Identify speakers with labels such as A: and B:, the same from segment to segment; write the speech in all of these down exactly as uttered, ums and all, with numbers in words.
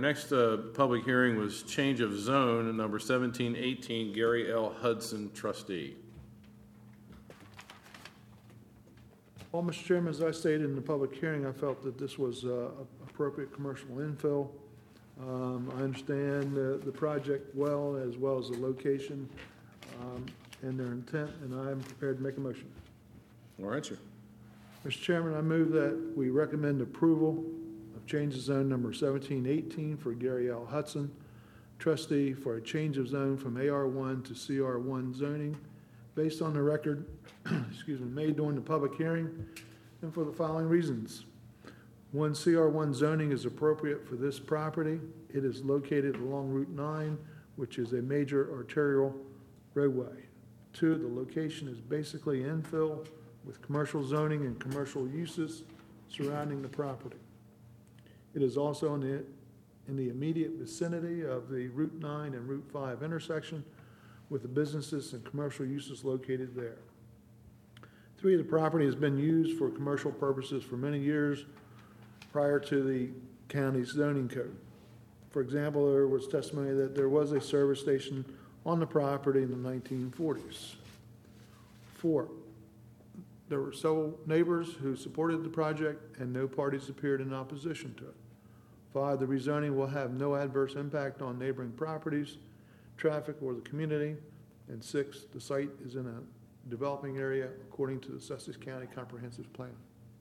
A: next uh, public hearing was change of zone, number seventeen eighteen, Gary L. Hudson, trustee.
B: Well, Mister Chairman, as I stated in the public hearing, I felt that this was uh, appropriate commercial infill. Um, I understand uh, the project well, as well as the location um, and their intent, and I'm prepared to make a motion.
A: All right, sir.
B: Mister Chairman, I move that we recommend approval of change of zone number seventeen eighteen for Gary L. Hudson, trustee, for a change of zone from A R one to C R one zoning based on the record excuse me, made during the public hearing and for the following reasons. One, C R one zoning is appropriate for this property. It is located along Route nine, which is a major arterial roadway. Two, the location is basically infill with commercial zoning and commercial uses surrounding the property. It is also in the, in the immediate vicinity of the Route nine and Route five intersection with the businesses and commercial uses located there. Three, the property has been used for commercial purposes for many years prior to the county's zoning code. For example, there was testimony that there was a service station on the property in the nineteen forties. Four, there were several neighbors who supported the project and no parties appeared in opposition to it. Five, the rezoning will have no adverse impact on neighboring properties, traffic, or the community. And six, the site is in a developing area according to the Sussex County Comprehensive Plan.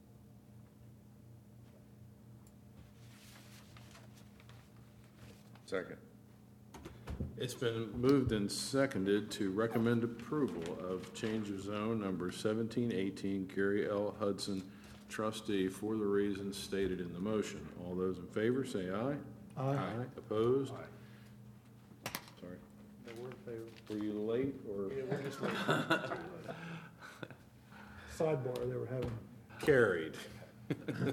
A: Second. It's been moved and seconded to recommend approval of change of zone number seventeen eighteen, Gary L. Hudson, trustee, for the reasons stated in the motion. All those in favor say aye.
B: Aye.
A: Aye. Opposed?
C: Aye.
A: Sorry.
B: They were in favor.
A: Were you late or
B: Yeah, we're just like- Sidebar they were having.
A: carried?